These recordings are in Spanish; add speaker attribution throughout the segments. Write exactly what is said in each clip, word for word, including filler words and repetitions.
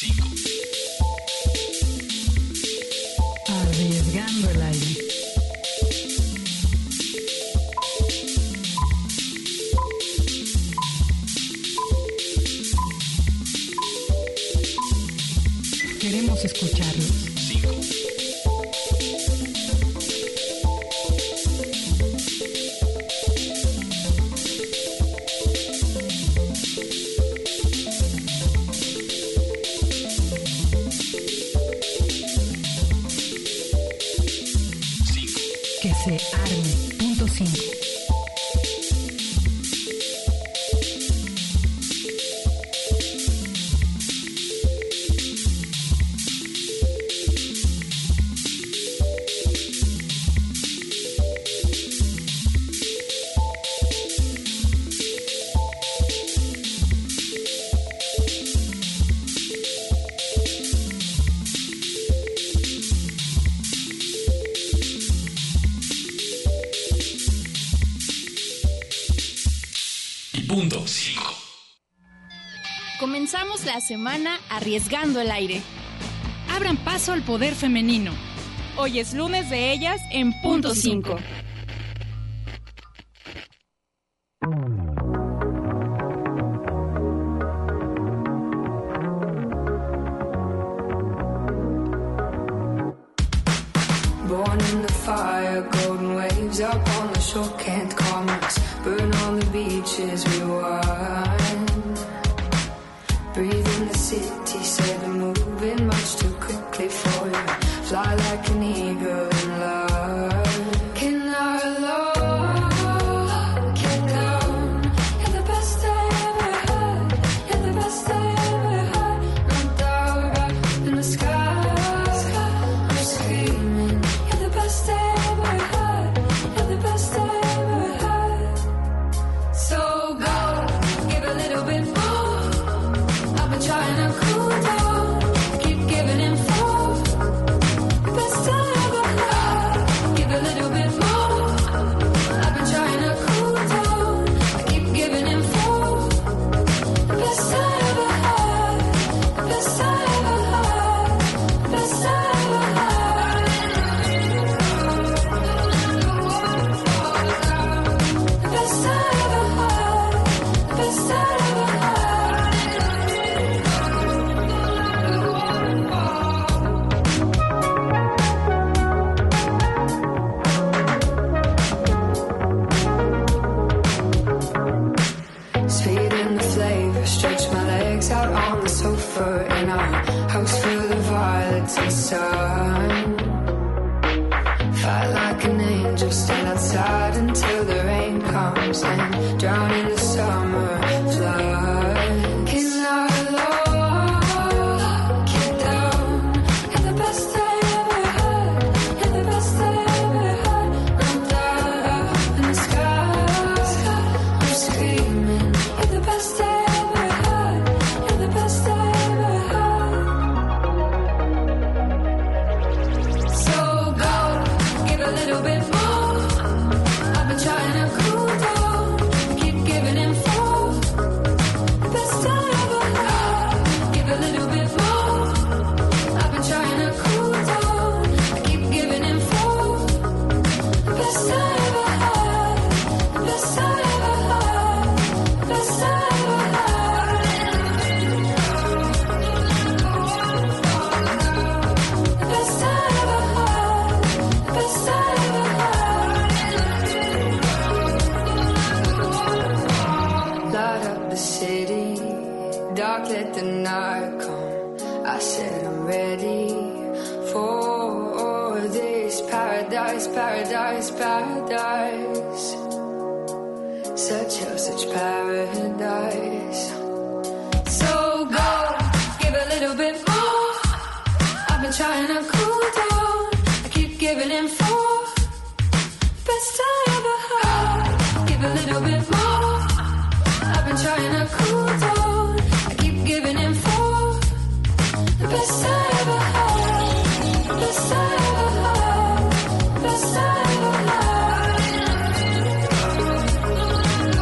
Speaker 1: cinco.
Speaker 2: Arriesgando el aire. Queremos escucharlos.
Speaker 1: cinco.
Speaker 2: Que se arme. Punto cinco.
Speaker 1: Punto cinco.
Speaker 3: Comenzamos la semana arriesgando el aire.
Speaker 4: Abran paso al poder femenino.
Speaker 3: Hoy es lunes de ellas en Punto cinco.
Speaker 5: Born in the fire, golden waves up on the shore, can't calm us. Burn on the beaches, rewind. Breathe in the city, say they're moving much too quickly for you. Fly like an eagle in love. Can our love keep down? You're the best I ever had. You're the best I ever had. No doubt up in the sky, I'm screaming. You're the best I ever had. You're the best I ever had. So go, give a little bit more. I've been trying to cool down, keep giving info. The best I ever had. Give a little bit more. I've been trying to cool down, I keep giving info. The best I ever had. The best I ever had. The best I ever had. The best I ever had. The best I ever had. Speed in the flavor, stretch my legs out on the sofa in a house full of violets and sun. Fight like an angel, stand outside until the rain comes and drown in the summer flood. Can our love keep down? You're the best I ever had. You're the best I ever had. No doubt up in the sky, I'm screaming. You're the best I ever had. You're the best I ever had. So go, give a little bit more. I've been trying to cool down, keep giving info. The best I ever had. Give a little bit more. I've been trying to cool down, I keep giving info. The best I ever had. The best I ever had. The best I ever had. The best I ever had. The best I ever had. Light up the city, dark let the night come. I said I'm ready for this paradise, paradise, paradise. Such oh, such paradise. So go, give a little bit more. I've been trying to cool down, I keep giving info. Best I ever had. Give a little bit more. I've been trying to cool down, I keep giving info. The best I ever had. The best I ever had. The best I ever had.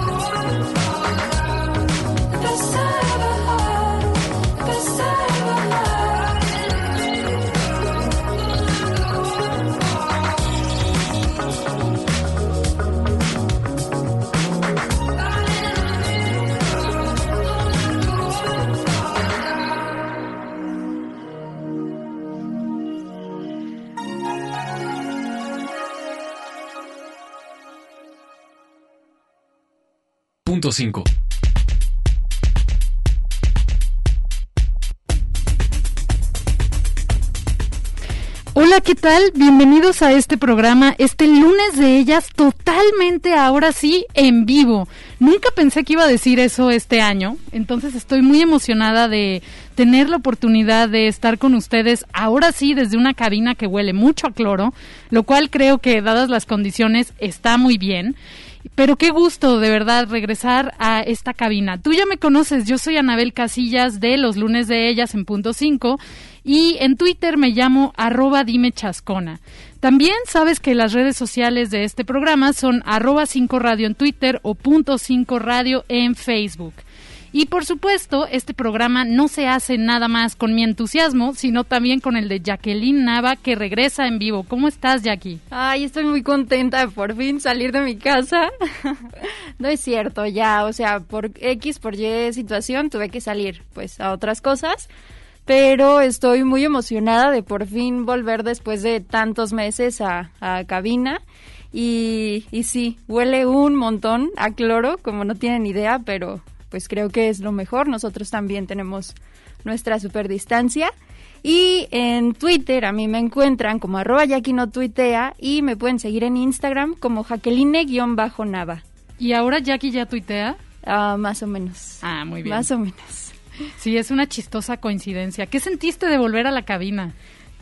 Speaker 5: The best I ever had. The best I ever had.
Speaker 1: punto cinco.
Speaker 2: Hola, ¿qué tal? Bienvenidos a este programa, este lunes de ellas, totalmente ahora sí en vivo. Nunca pensé que iba a decir eso este año, entonces estoy muy emocionada de tener la oportunidad de estar con ustedes ahora sí desde una cabina que huele mucho a cloro, lo cual creo que dadas las condiciones está muy bien. Pero qué gusto, de verdad, regresar a esta cabina. Tú ya me conoces, yo soy Anabel Casillas de Los Lunes de Ellas en Punto cinco y en Twitter me llamo arroba dime chascona. También sabes que las redes sociales de este programa son arroba cinco radio en Twitter o Punto cinco radio en Facebook. Y por supuesto, este programa no se hace nada más con mi entusiasmo, sino también con el de Jacqueline Nava, que regresa en vivo. ¿Cómo estás, Jackie?
Speaker 3: Ay, estoy muy contenta de por fin salir de mi casa. No es cierto, ya, o sea, por X, por Y situación tuve que salir, pues, a otras cosas. Pero estoy muy emocionada de por fin volver después de tantos meses a, a cabina. Y, y sí, huele un montón a cloro, como no tienen idea, pero pues creo que es lo mejor. Nosotros también tenemos nuestra super distancia. Y en Twitter a mí me encuentran como arroba Jackie no tuitea y me pueden seguir en Instagram como Jacqueline-Nava.
Speaker 2: ¿Y ahora Jackie ya tuitea?
Speaker 3: Uh, más o menos.
Speaker 2: Ah, muy bien.
Speaker 3: Más o menos.
Speaker 2: Sí, es una chistosa coincidencia. ¿Qué sentiste de volver a la cabina?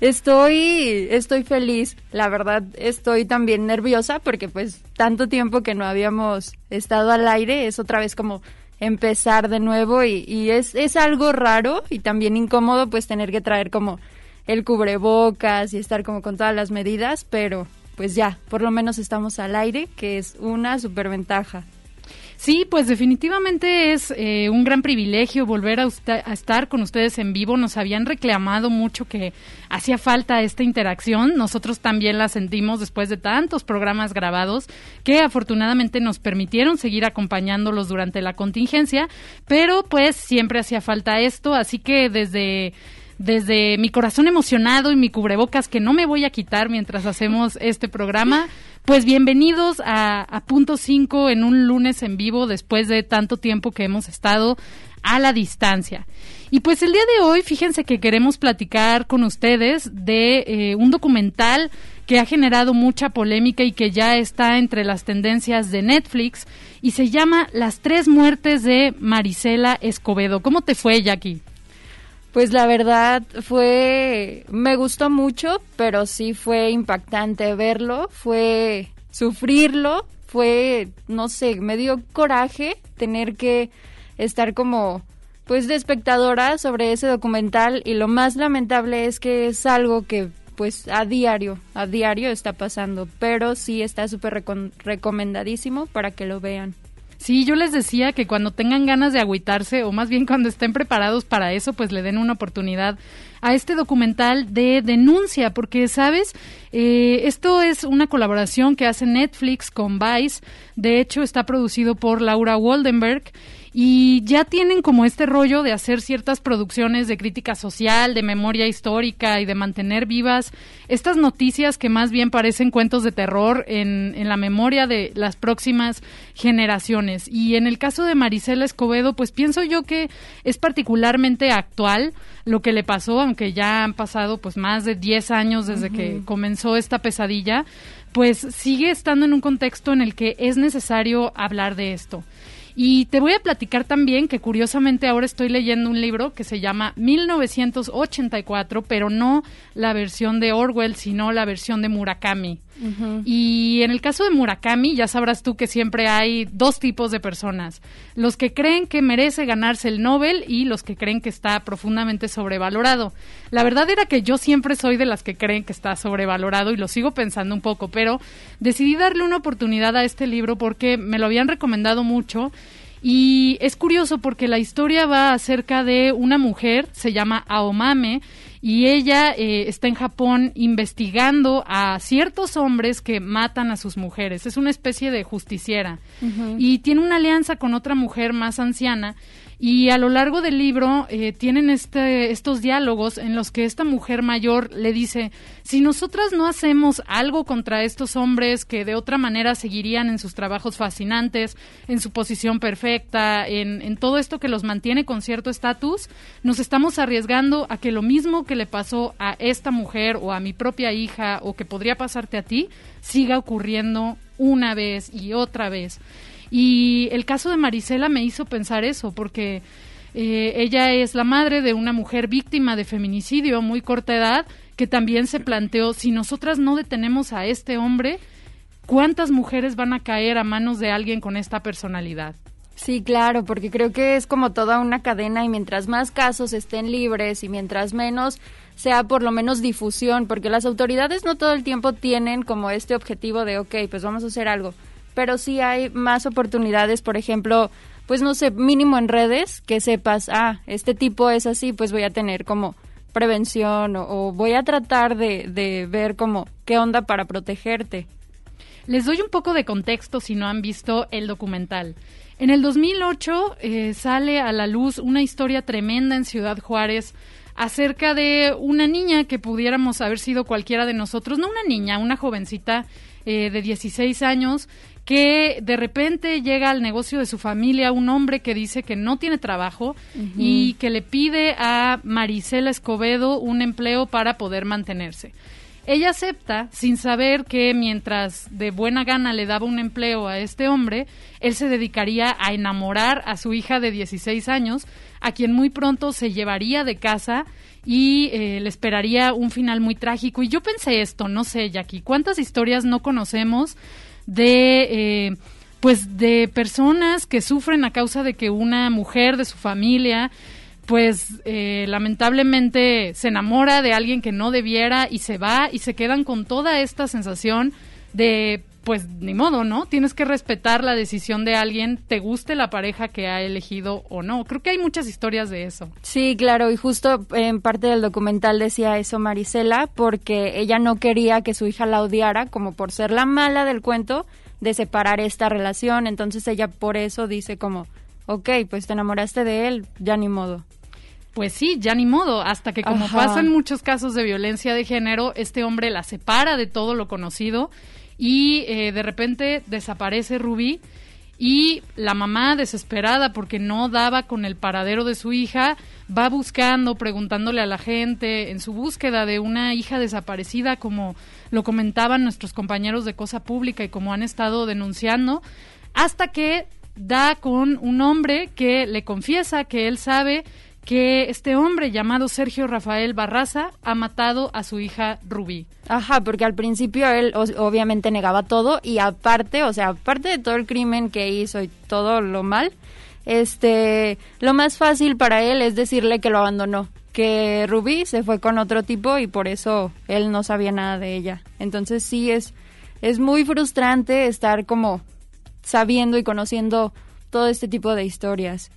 Speaker 3: Estoy, estoy feliz, la verdad estoy también nerviosa porque pues tanto tiempo que no habíamos estado al aire, es otra vez como empezar de nuevo y, y es, es algo raro y también incómodo pues tener que traer como el cubrebocas y estar como con todas las medidas, pero pues ya, por lo menos estamos al aire, que es una superventaja.
Speaker 2: Sí, pues definitivamente es eh, un gran privilegio volver a, usted, a estar con ustedes en vivo. Nos habían reclamado mucho que hacía falta esta interacción. Nosotros también la sentimos después de tantos programas grabados que afortunadamente nos permitieron seguir acompañándolos durante la contingencia, pero pues siempre hacía falta esto, así que desde... Desde mi corazón emocionado y mi cubrebocas que no me voy a quitar mientras hacemos este programa, pues bienvenidos a, a Punto cinco en un lunes en vivo después de tanto tiempo que hemos estado a la distancia. Y pues el día de hoy, fíjense que queremos platicar con ustedes de eh, un documental que ha generado mucha polémica y que ya está entre las tendencias de Netflix y se llama Las tres muertes de Marisela Escobedo. ¿Cómo te fue, Jackie?
Speaker 3: Pues la verdad fue, me gustó mucho, pero sí fue impactante verlo, fue sufrirlo, fue, no sé, me dio coraje tener que estar como, pues de espectadora sobre ese documental y lo más lamentable es que es algo que pues a diario, a diario está pasando, pero sí está súper recom- recomendadísimo para que lo vean.
Speaker 2: Sí, yo les decía que cuando tengan ganas de agüitarse, o más bien cuando estén preparados para eso, pues le den una oportunidad a este documental de denuncia, porque, ¿sabes? Eh, esto es una colaboración que hace Netflix con Vice, de hecho está producido por Laura Waldenberg, y ya tienen como este rollo de hacer ciertas producciones de crítica social, de memoria histórica y de mantener vivas estas noticias que más bien parecen cuentos de terror en, en la memoria de las próximas generaciones. Y en el caso de Marisela Escobedo, pues pienso yo que es particularmente actual lo que le pasó, aunque ya han pasado pues más de diez años desde uh-huh. que comenzó esta pesadilla, pues sigue estando en un contexto en el que es necesario hablar de esto. Y te voy a platicar también que curiosamente ahora estoy leyendo un libro que se llama mil novecientos ochenta y cuatro, pero no la versión de Orwell, sino la versión de Murakami. Uh-huh. Y en el caso de Murakami, ya sabrás tú que siempre hay dos tipos de personas. Los que creen que merece ganarse el Nobel y los que creen que está profundamente sobrevalorado. La verdad era que yo siempre soy de las que creen que está sobrevalorado y lo sigo pensando un poco, pero decidí darle una oportunidad a este libro porque me lo habían recomendado mucho. Y es curioso porque la historia va acerca de una mujer, se llama Aomame, y ella eh, está en Japón investigando a ciertos hombres que matan a sus mujeres. Es una especie de justiciera. Uh-huh. Y tiene una alianza con otra mujer más anciana Y a lo largo del libro eh, tienen este, estos diálogos en los que esta mujer mayor le dice, si nosotras no hacemos algo contra estos hombres que de otra manera seguirían en sus trabajos fascinantes, en su posición perfecta, en, en todo esto que los mantiene con cierto estatus, nos estamos arriesgando a que lo mismo que le pasó a esta mujer o a mi propia hija o que podría pasarte a ti, siga ocurriendo una vez y otra vez. Y el caso de Marisela me hizo pensar eso, porque eh, ella es la madre de una mujer víctima de feminicidio a muy corta edad, que también se planteó, si nosotras no detenemos a este hombre, ¿cuántas mujeres van a caer a manos de alguien con esta personalidad?
Speaker 3: Sí, claro, porque creo que es como toda una cadena y mientras más casos estén libres y mientras menos sea por lo menos difusión, porque las autoridades no todo el tiempo tienen como este objetivo de, ok, pues vamos a hacer algo, pero sí hay más oportunidades, por ejemplo, pues no sé, mínimo en redes, que sepas, ah, este tipo es así, pues voy a tener como prevención o, o voy a tratar de, de ver como qué onda para protegerte.
Speaker 2: Les doy un poco de contexto si no han visto el documental. En el dos mil ocho eh, sale a la luz una historia tremenda en Ciudad Juárez acerca de una niña que pudiéramos haber sido cualquiera de nosotros, no una niña, una jovencita eh, de dieciséis años, que de repente llega al negocio de su familia un hombre que dice que no tiene trabajo uh-huh. y que le pide a Marisela Escobedo un empleo para poder mantenerse. Ella acepta sin saber que mientras de buena gana le daba un empleo a este hombre, él se dedicaría a enamorar a su hija de dieciséis años, a quien muy pronto se llevaría de casa y eh, le esperaría un final muy trágico. Y yo pensé esto, no sé, Jackie, ¿cuántas historias no conocemos de, eh, pues, de personas que sufren a causa de que una mujer de su familia pues eh, lamentablemente se enamora de alguien que no debiera y se va y se quedan con toda esta sensación de, pues ni modo, ¿no? Tienes que respetar la decisión de alguien, te guste la pareja que ha elegido o no. Creo que hay muchas historias de eso.
Speaker 3: Sí, claro, y justo en parte del documental decía eso Marisela, porque ella no quería que su hija la odiara, como por ser la mala del cuento, de separar esta relación. Entonces ella por eso dice como, ok, pues te enamoraste de él, ya ni modo.
Speaker 2: Pues sí, ya ni modo, hasta que como Ajá. pasa en muchos casos de violencia de género, este hombre la separa de todo lo conocido y eh, de repente desaparece Rubí y la mamá, desesperada porque no daba con el paradero de su hija, va buscando, preguntándole a la gente en su búsqueda de una hija desaparecida, como lo comentaban nuestros compañeros de Cosa Pública y como han estado denunciando, hasta que da con un hombre que le confiesa que él sabe que este hombre llamado Sergio Rafael Barraza ha matado a su hija Rubí.
Speaker 3: Ajá, porque al principio él o- obviamente negaba todo y aparte, o sea, aparte de todo el crimen que hizo y todo lo mal, este, lo más fácil para él es decirle que lo abandonó, que Rubí se fue con otro tipo y por eso él no sabía nada de ella. Entonces sí es, es muy frustrante estar como sabiendo y conociendo todo este tipo de historias.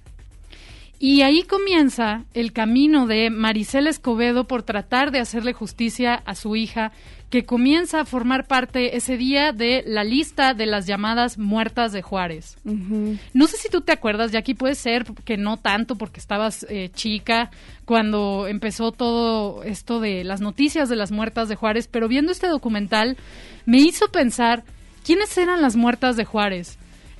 Speaker 2: Y ahí comienza el camino de Marisela Escobedo por tratar de hacerle justicia a su hija, que comienza a formar parte ese día de la lista de las llamadas muertas de Juárez. Uh-huh. No sé si tú te acuerdas, Jackie, puede ser que no tanto porque estabas eh, chica cuando empezó todo esto de las noticias de las muertas de Juárez, pero viendo este documental me hizo pensar, ¿quiénes eran las muertas de Juárez?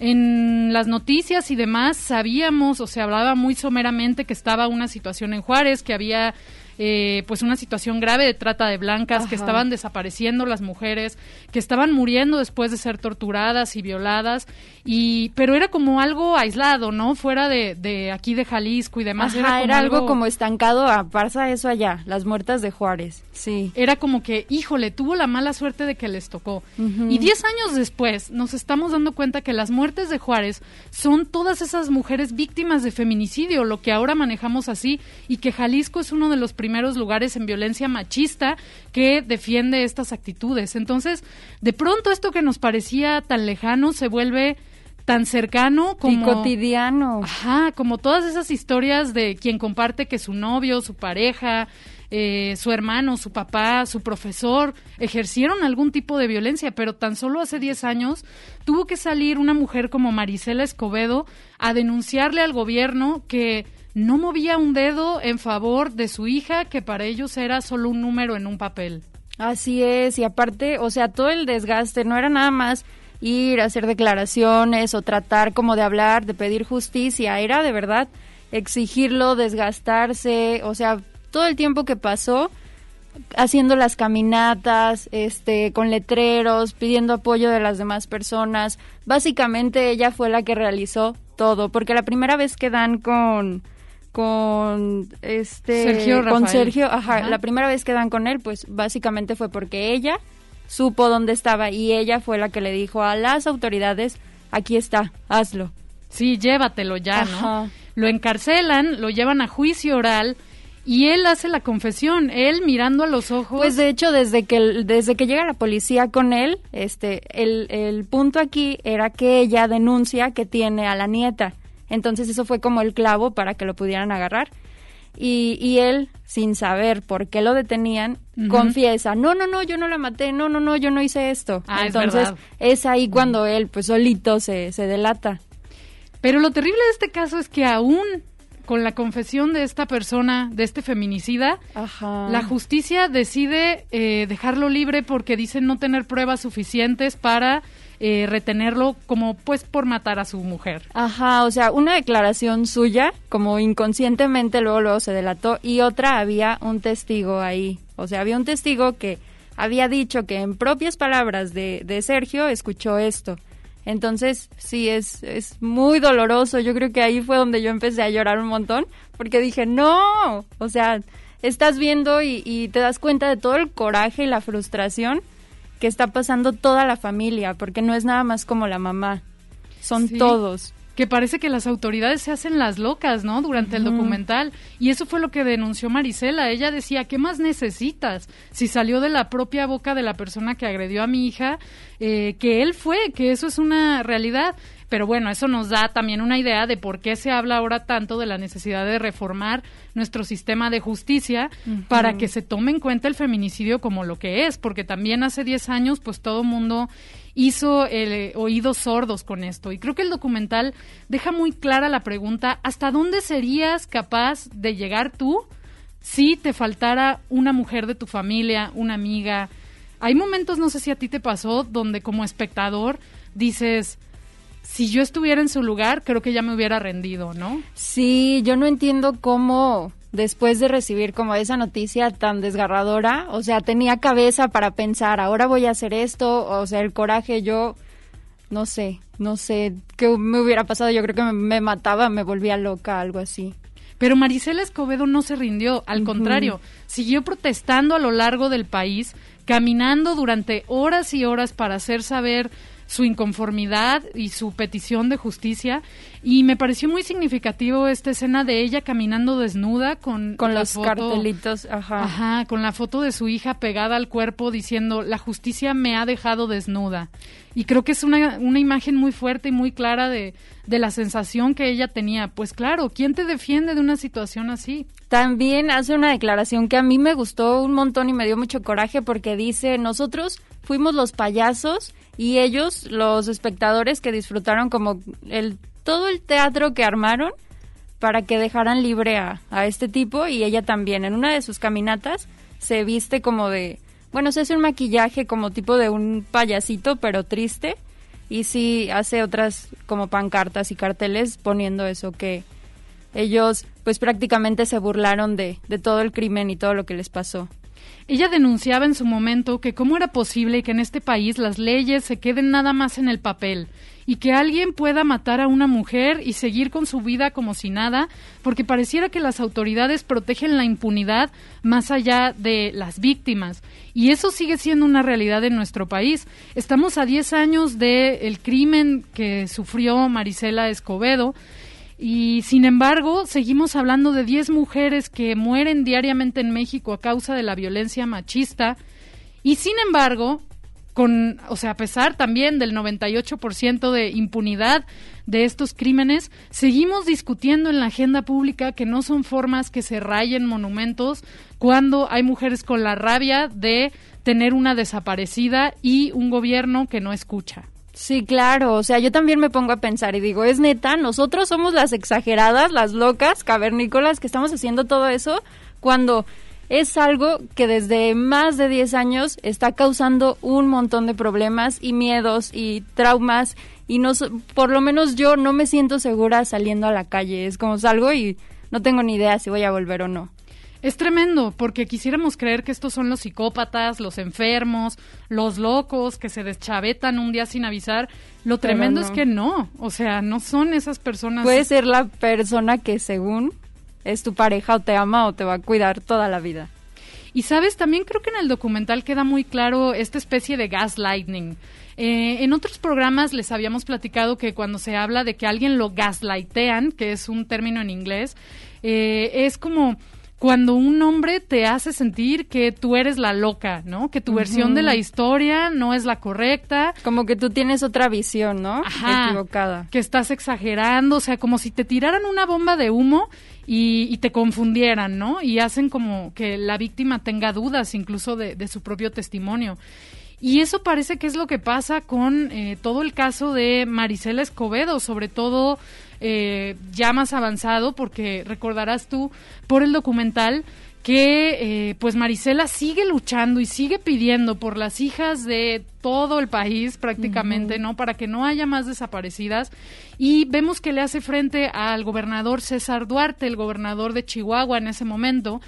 Speaker 2: En las noticias y demás sabíamos o se hablaba muy someramente que estaba una situación en Juárez, que había eh, pues una situación grave de trata de blancas, Ajá. que estaban desapareciendo las mujeres, que estaban muriendo después de ser torturadas y violadas, y pero era como algo aislado, ¿no? Fuera de, de aquí de Jalisco y demás.
Speaker 3: Ajá,
Speaker 2: era, como
Speaker 3: era algo,
Speaker 2: algo
Speaker 3: como estancado, a pasa eso allá, las muertas de Juárez, sí.
Speaker 2: Era como que, híjole, tuvo la mala suerte de que les tocó. Uh-huh. Y diez años después nos estamos dando cuenta que las muertes de Juárez son todas esas mujeres víctimas de feminicidio, lo que ahora manejamos así, y que Jalisco es uno de los primeros lugares en violencia machista que defiende estas actitudes. Entonces, de pronto esto que nos parecía tan lejano se vuelve tan cercano como...
Speaker 3: Y cotidiano.
Speaker 2: Ajá, como todas esas historias de quien comparte que su novio, su pareja, eh, su hermano, su papá, su profesor, ejercieron algún tipo de violencia, pero tan solo hace diez años tuvo que salir una mujer como Marisela Escobedo a denunciarle al gobierno que no movía un dedo en favor de su hija, que para ellos era solo un número en un papel.
Speaker 3: Así es, y aparte, o sea, todo el desgaste, no era nada más ir a hacer declaraciones o tratar como de hablar, de pedir justicia, era de verdad exigirlo, desgastarse, o sea, todo el tiempo que pasó haciendo las caminatas, este, con letreros, pidiendo apoyo de las demás personas. Básicamente ella fue la que realizó todo, porque la primera vez que dan con con este
Speaker 2: Sergio
Speaker 3: con
Speaker 2: Rafael.
Speaker 3: Sergio, ajá,
Speaker 2: Ajá.
Speaker 3: la primera vez que dan con él, pues básicamente fue porque ella supo dónde estaba y ella fue la que le dijo a las autoridades, aquí está, hazlo.
Speaker 2: Sí, llévatelo ya, ¿no?
Speaker 3: Ajá.
Speaker 2: Lo encarcelan, lo llevan a juicio oral y él hace la confesión, él mirando a los ojos.
Speaker 3: Pues de hecho, desde que desde que llega la policía con él, este, el, el punto aquí era que ella denuncia que tiene a la nieta. Entonces eso fue como el clavo para que lo pudieran agarrar. Y, y él, sin saber por qué lo detenían,
Speaker 2: Ujú.
Speaker 3: confiesa, no, no, no, yo no la maté, no, no, no, yo no hice esto.
Speaker 2: Ah, es
Speaker 3: Entonces
Speaker 2: verdad.
Speaker 3: es ahí cuando él, pues solito se, se delata.
Speaker 2: Pero lo terrible de este caso es que aún con la confesión de esta persona, de este feminicida,
Speaker 3: Ajá.
Speaker 2: la justicia decide eh, dejarlo libre porque dicen no tener pruebas suficientes para eh, retenerlo como pues por matar a su mujer.
Speaker 3: Ajá, o sea, una declaración suya, como inconscientemente luego luego se delató, y otra había un testigo ahí. O sea, había un testigo que había dicho que en propias palabras de, de Sergio escuchó esto. Entonces, sí, es, es muy doloroso. Yo creo que ahí fue donde yo empecé a llorar un montón, porque dije, no, o sea, estás viendo y, y te das cuenta de todo el coraje y la frustración que está pasando toda la familia, porque no es nada más como la mamá, son
Speaker 2: Sí.
Speaker 3: todos.
Speaker 2: Que parece que las autoridades se hacen las locas, ¿no? Durante el
Speaker 3: Ujú.
Speaker 2: documental. Y eso fue lo que denunció Marisela. Ella decía, ¿qué más necesitas? Si salió de la propia boca de la persona que agredió a mi hija, eh, que él fue, que eso es una realidad. Pero bueno, eso nos da también una idea de por qué se habla ahora tanto de la necesidad de reformar nuestro sistema de justicia
Speaker 3: Ujú.
Speaker 2: para que se tome en cuenta el feminicidio como lo que es, porque también hace diez años pues todo mundo hizo eh, oídos sordos con esto. Y creo que el documental deja muy clara la pregunta, ¿hasta dónde serías capaz de llegar tú si te faltara una mujer de tu familia, una amiga? Hay momentos, no sé si a ti te pasó, donde como espectador dices, si yo estuviera en su lugar, creo que ya me hubiera rendido, ¿no?
Speaker 3: Sí, yo no entiendo cómo después de recibir como esa noticia tan desgarradora, o sea, tenía cabeza para pensar, ahora voy a hacer esto, o sea, el coraje, yo no sé, no sé qué me hubiera pasado, yo creo que me, me mataba, me volvía loca, algo así.
Speaker 2: Pero Marisela Escobedo no se rindió, al
Speaker 3: Ujú.
Speaker 2: contrario, siguió protestando a lo largo del país, caminando durante horas y horas para hacer saber su inconformidad y su petición de justicia, y me pareció muy significativo esta escena de ella caminando desnuda con,
Speaker 3: Con
Speaker 2: la
Speaker 3: los
Speaker 2: foto-
Speaker 3: cartelitos, ajá.
Speaker 2: Ajá, con la foto de su hija pegada al cuerpo diciendo, la justicia me ha dejado desnuda. Y creo que es una, una imagen muy fuerte y muy clara de, de la sensación que ella tenía. Pues claro, ¿quién te defiende de una situación así?
Speaker 3: También hace una declaración que a mí me gustó un montón y me dio mucho coraje porque dice, nosotros fuimos los payasos y ellos los espectadores que disfrutaron como el todo el teatro que armaron para que dejaran libre a, a este tipo, y ella también en una de sus caminatas se viste como de, bueno, se hace un maquillaje como tipo de un payasito pero triste, y sí hace otras como pancartas y carteles poniendo eso, que ellos pues prácticamente se burlaron de, de todo el crimen y todo lo que les pasó.
Speaker 2: Ella denunciaba en su momento que cómo era posible que en este país las leyes se queden nada más en el papel y que alguien pueda matar a una mujer y seguir con su vida como si nada, porque pareciera que las autoridades protegen la impunidad más allá de las víctimas. Y eso sigue siendo una realidad en nuestro país. Estamos a diez años del crimen que sufrió Marisela Escobedo, y sin embargo, seguimos hablando de diez mujeres que mueren diariamente en México a causa de la violencia machista. Y sin embargo, con, o sea, a pesar también del noventa y ocho por ciento de impunidad de estos crímenes, seguimos discutiendo en la agenda pública que no son formas que se rayen monumentos cuando hay mujeres con la rabia de tener una desaparecida y un gobierno que no escucha.
Speaker 3: Sí, claro, o sea, yo también me pongo a pensar y digo, es neta, nosotros somos las exageradas, las locas, cavernícolas que estamos haciendo todo eso cuando es algo que desde más de diez años está causando un montón de problemas y miedos y traumas y no, por lo menos yo no me siento segura saliendo a la calle. Es como salgo y no tengo ni idea si voy a volver o no.
Speaker 2: Es tremendo, porque quisiéramos creer que estos son los psicópatas, los enfermos, los locos que se deschavetan un día sin avisar. Lo tremendo
Speaker 3: no.
Speaker 2: es que no, o sea, no son esas personas.
Speaker 3: Puede ser la persona que según es tu pareja o te ama o te va a cuidar toda la vida.
Speaker 2: Y sabes, también creo que en el documental queda muy claro esta especie de gaslighting. Eh, en otros programas les habíamos platicado que cuando se habla de que alguien lo gaslightean, que es un término en inglés, eh, es como cuando un hombre te hace sentir que tú eres la loca, ¿no? Que tu uh-huh. versión de la historia no es la correcta.
Speaker 3: Como que tú tienes otra visión, ¿no?
Speaker 2: Ajá,
Speaker 3: equivocada.
Speaker 2: Que estás exagerando, o sea, como si te tiraran una bomba de humo y, y te confundieran, ¿no? Y hacen como que la víctima tenga dudas incluso de, de su propio testimonio. Y eso parece que es lo que pasa con eh, todo el caso de Marisela Escobedo, sobre todo eh, ya más avanzado, porque recordarás tú por el documental que eh, pues Marisela sigue luchando y sigue pidiendo por las hijas de todo el país prácticamente, uh-huh. ¿no? Para que no haya más desaparecidas. Y vemos que le hace frente al gobernador César Duarte, el gobernador de Chihuahua en ese momento,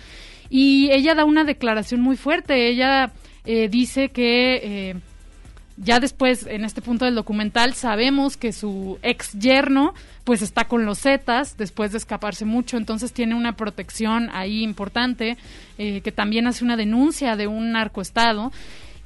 Speaker 2: y ella da una declaración muy fuerte. Ella Eh, dice que eh, ya después, en este punto del documental, sabemos que su ex yerno pues está con los Zetas después de escaparse mucho, entonces tiene una protección ahí importante, eh, que también hace una denuncia de un narcoestado,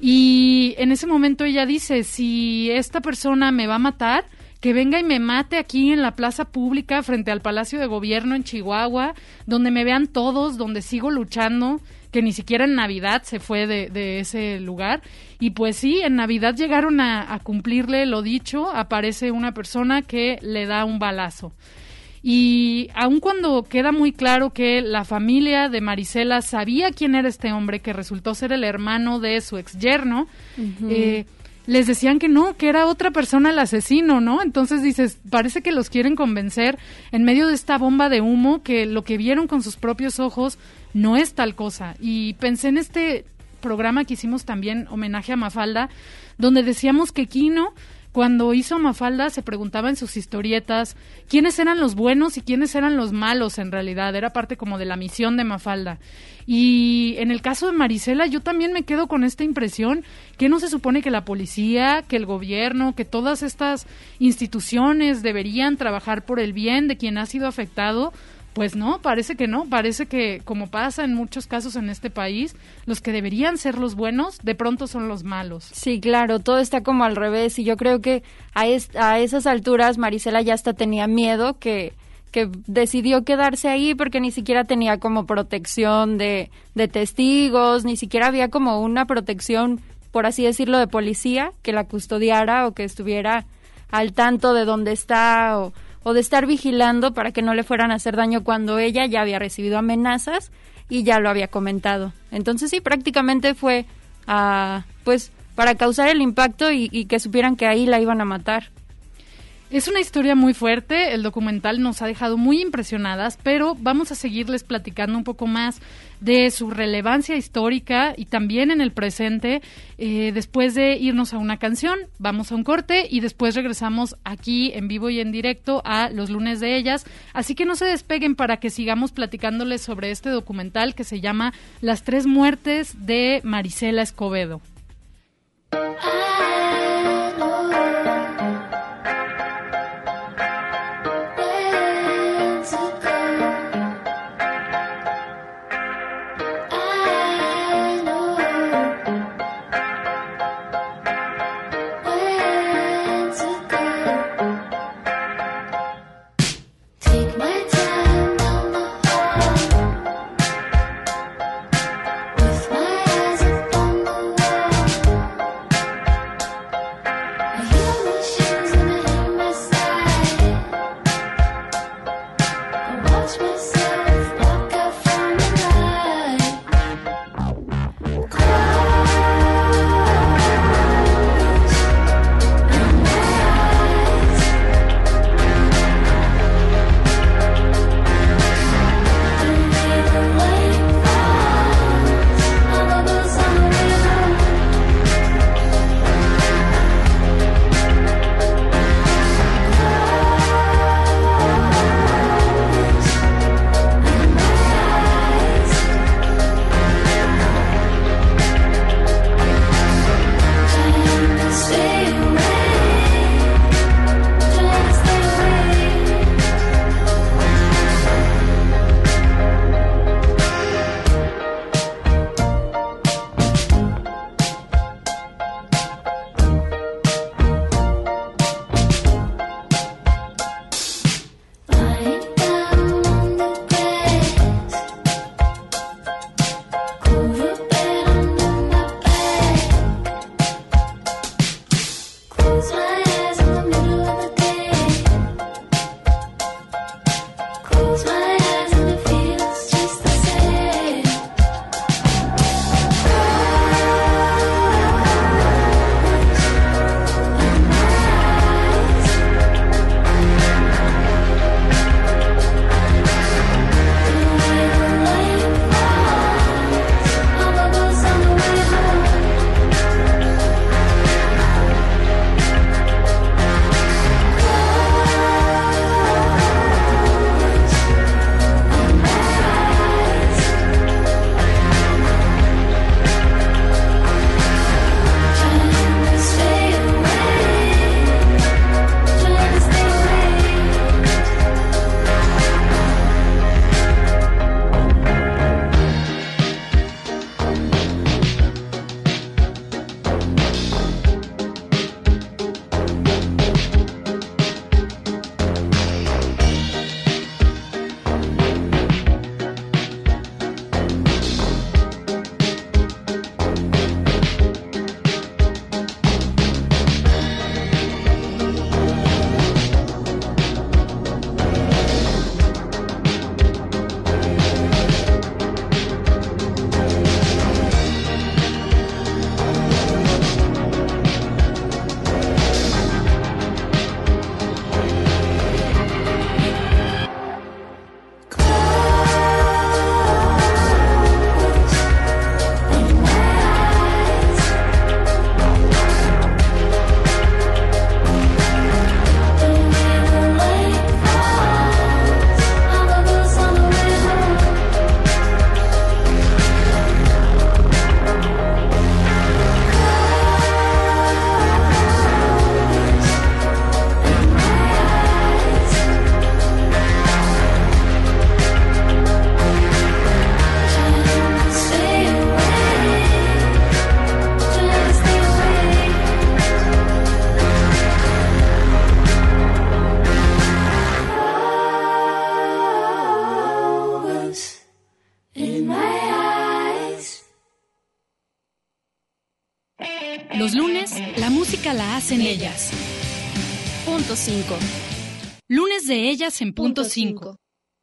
Speaker 2: y en ese momento ella dice, si esta persona me va a matar, que venga y me mate aquí en la plaza pública frente al Palacio de Gobierno en Chihuahua, donde me vean todos, donde sigo luchando, que ni siquiera en Navidad se fue de, de ese lugar. Y pues sí, en Navidad llegaron a, a cumplirle lo dicho, aparece una persona que le da un balazo. Y aun cuando queda muy claro que la familia de Marisela sabía quién era este hombre, que resultó ser el hermano de su ex yerno, uh-huh. eh, les decían que no, que era otra persona el asesino, ¿no? Entonces dices, parece que los quieren convencer en medio de esta bomba de humo que lo que vieron con sus propios ojos no es tal cosa. Y pensé en este programa que hicimos también, homenaje a Mafalda, donde decíamos que Quino, cuando hizo Mafalda, se preguntaba en sus historietas quiénes eran los buenos y quiénes eran los malos en realidad. Era parte como de la misión de Mafalda. Y en el caso de Marisela, yo también me quedo con esta impresión que no se supone que la policía, que el gobierno, que todas estas instituciones deberían trabajar por el bien de quien ha sido afectado. Pues no, parece que no, parece que como pasa en muchos casos en este país, los que deberían ser los buenos, de pronto son los malos.
Speaker 3: Sí, claro, todo está como al revés y yo creo que a, es, a esas alturas Marisela ya hasta tenía miedo que, que decidió quedarse ahí porque ni siquiera tenía como protección de, de testigos, ni siquiera había como una protección, por así decirlo, de policía que la custodiara o que estuviera al tanto de dónde está o... o de estar vigilando para que no le fueran a hacer daño cuando ella ya había recibido amenazas y ya lo había comentado. Entonces sí, prácticamente fue uh, pues para causar el impacto y, y que supieran que ahí la iban a matar.
Speaker 2: Es una historia muy fuerte, el documental nos ha dejado muy impresionadas, pero vamos a seguirles platicando un poco más de su relevancia histórica y también en el presente, eh, después de irnos a una canción. Vamos a un corte y después regresamos aquí en vivo y en directo a Los Lunes de Ellas, así que no se despeguen para que sigamos platicándoles sobre este documental que se llama Las Tres Muertes de Marisela Escobedo.
Speaker 5: With my eyes upon the wall.
Speaker 4: Los lunes, la música la hacen ellas.
Speaker 3: Punto cinco.
Speaker 4: Lunes de ellas en punto cinco.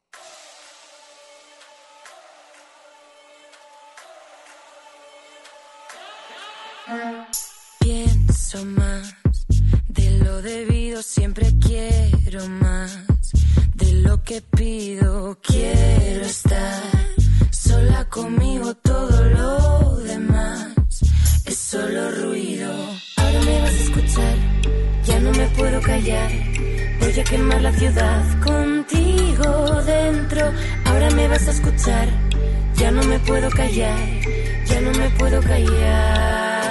Speaker 6: Pienso más de lo debido, siempre quiero más de lo que pido. Quiero estar sola conmigo, todo lo demás es solo ruido. Ahora me vas a escuchar, ya no me puedo callar. Voy a quemar la ciudad contigo dentro. Ahora me vas a escuchar, ya no me puedo callar, ya no me puedo callar.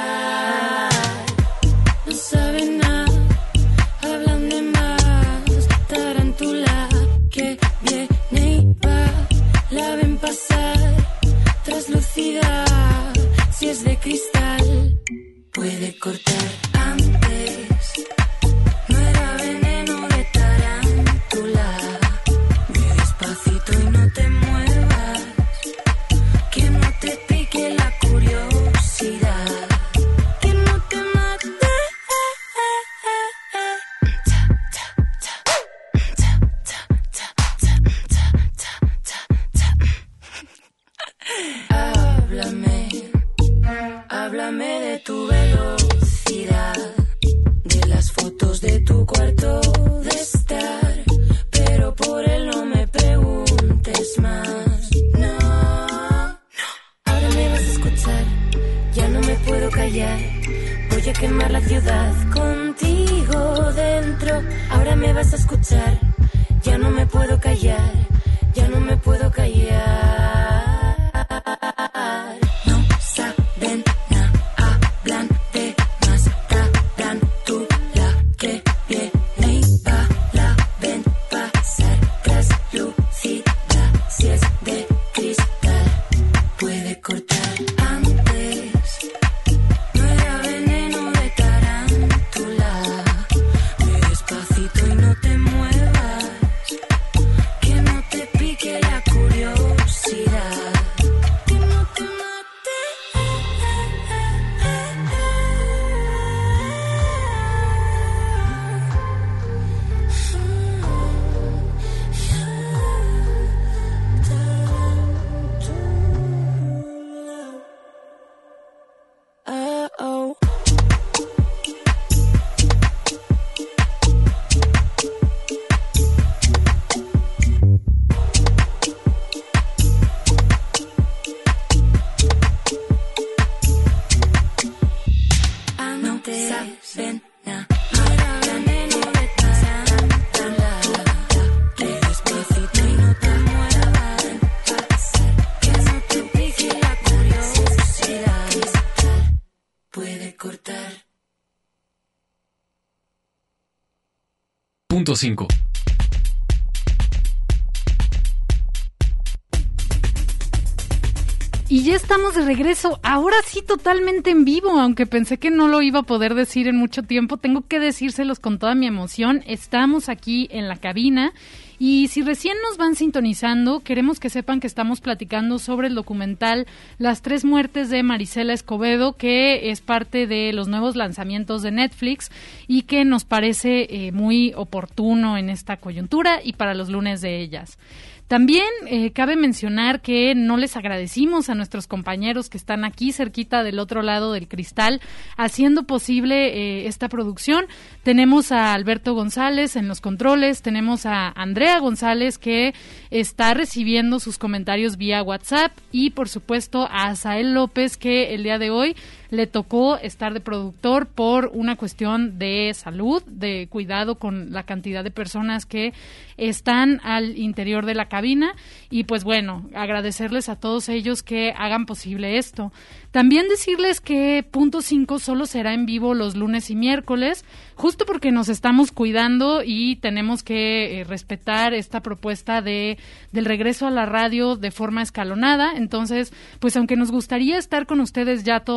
Speaker 6: No saben nada, hablan de más. Tarántula que viene y va, la ven pasar, traslúcida. Si es de cristal, puede cortar antes. No era veneno de tarántula. Ve despacito y no te muevas, que no te pique la curiosidad, que no te mate. Háblame, háblame de tu velocidad, de las fotos de tu cuarto de estar, pero por él no me preguntes más. No, no. Ahora me vas a escuchar, ya no me puedo callar. Voy a quemar la ciudad contigo dentro. Ahora me vas a escuchar, ya no me puedo callar, ya no me puedo callar. No saben nada, hablan de más. Tarántula que viene y va, la ven pasar, traslúcida. Si es de cristal, puede cortar antes. No era veneno de tarántula. Ve despacito y no te muevas, que no te pique la curiosidad, que no te mate. Oh, oh. Antes saben nada, ahora veneno de tarántula. Que despacito y no te muevas, que no te pique la curiosidad, puede cortar.
Speaker 1: Punto cinco.
Speaker 2: Y ya estamos de regreso, ahora sí totalmente en vivo, aunque pensé que no lo iba a poder decir en mucho tiempo, tengo que decírselos con toda mi emoción. Estamos aquí en la cabina y si recién nos van sintonizando, queremos que sepan que estamos platicando sobre el documental Las tres muertes de Marisela Escobedo, que es parte de los nuevos lanzamientos de Netflix y que nos parece eh, muy oportuno en esta coyuntura y para los lunes de ellas. También eh, cabe mencionar que no les agradecimos a nuestros compañeros que están aquí cerquita del otro lado del cristal haciendo posible eh, esta producción. Tenemos a Alberto González en los controles, tenemos a Andrea González que está recibiendo sus comentarios vía WhatsApp y por supuesto a Asael López que el día de hoy le tocó estar de productor por una cuestión de salud, de cuidado con la cantidad de personas que están al interior de la cabina y pues bueno, agradecerles a todos ellos que hagan posible esto. También decirles que Punto cinco solo será en vivo los lunes y miércoles, justo porque nos estamos cuidando y tenemos que eh, respetar esta propuesta de del regreso a la radio de forma escalonada. Entonces, pues aunque nos gustaría estar con ustedes ya todos los días,